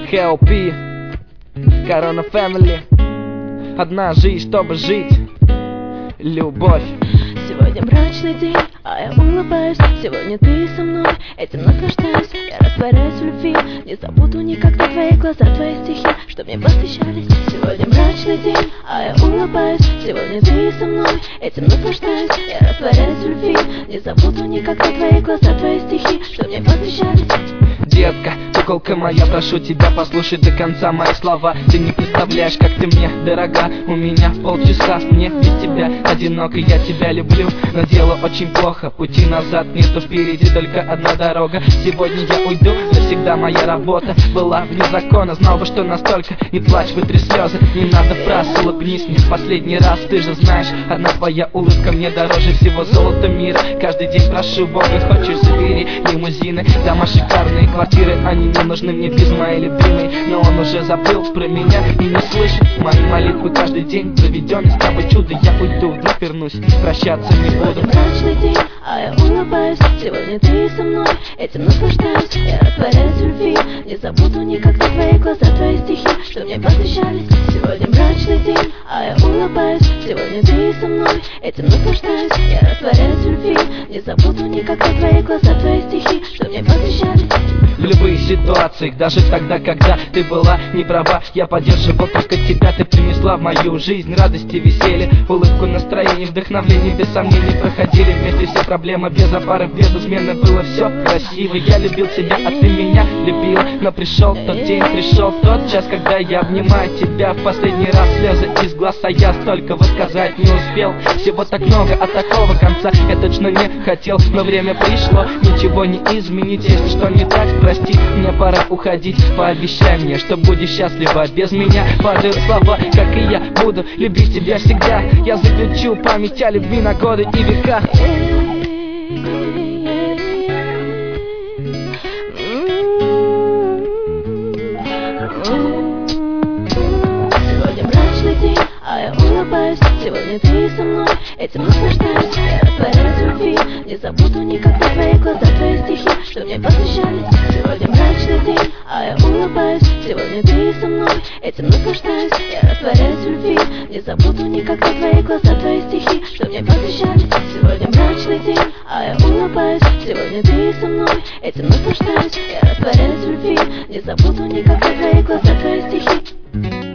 Help, Корона Family. Одна жизнь, чтобы жить. Любовь. Сегодня брачный день, а я улыбаюсь. Сегодня ты со мной, этим наслаждаюсь. Я растворяюсь в любви, не забуду никогда твои глаза, твои стихи, что мне посвящались. Сегодня брачный день, а я улыбаюсь. Сегодня ты со мной, этим наслаждаюсь. Я растворяюсь в любви, не забуду никогда твои глаза, твои стихи, что мне посвящались. Детка, куколка моя, прошу тебя, послушай до конца мои слова. Ты не представляешь, как ты мне дорога. У меня полчаса, мне без тебя одиноко. Я тебя люблю, но дело очень плохо. Пути назад нету, впереди только одна дорога. Сегодня я уйду, навсегда моя работа была вне закона. Знал бы, что настолько, не плачь, вытри слезы. Не надо фраз, улыбнись мне в последний раз. Ты же знаешь, одна твоя улыбка мне дороже всего золота мира. Каждый день прошу Бога, хочешь забери лимузины, дома шикарные, квартиры, они не нужны мне без моей любимой. Но он уже забыл про меня и не слышит мои молитвы каждый день проведенный с тобой чудо. Я уйду, вновь вернусь, прощаться не буду. Брачный день, а я улыбаюсь. Сегодня ты со мной, этим наслаждаюсь. Я растворяюсь в любви, не забуду никогда твои глаза, твои стихи, что мне посвящались. Сегодня брачный день, а я улыбаюсь. Сегодня ты со мной, этим наслаждаюсь. Я растворяюсь в любви, не забуду никогда твои глаза, твои стихи, что мне посвящались. В любых ситуациях, даже тогда, когда ты была не права, я поддерживал только тебя. Ты принесла в мою жизнь радость и веселье, улыбку, настроение, вдохновление. Без сомнений проходили вместе все проблемы, без опары, без измены. Было все красиво, я любил тебя, а ты меня любила. Но пришел тот день, пришел тот час, когда я обнимаю тебя в последний раз. Слезы из глаз, а я столько высказать не успел. Всего так много, а такого конца я точно не хотел. Но время пришло, ничего не изменить. Если что не так, прости, мне пора уходить. Пообещай мне, что будешь счастлива без меня. Падают слова, как и я буду любить тебя всегда. Я заключу память о любви на годы и века. Сегодня брачный день, а я улыбаюсь. Сегодня ты со мной, этим наслаждаюсь. Я растворяюсь в любви, не забуду никогда твои глаза, твои стихи, что мне посвящались. Сегодня брачный день, а я улыбаюсь. Сегодня ты со мной, этим наслаждаюсь. Я растворяюсь в любви, не забуду никогда твои глаза, твои стихи, что мне посвящались. Сегодня брачный день, а я улыбаюсь. Сегодня ты со мной, этим наслаждаюсь. Я растворяюсь в любви, не забуду никогда твои глаза, твои стихи.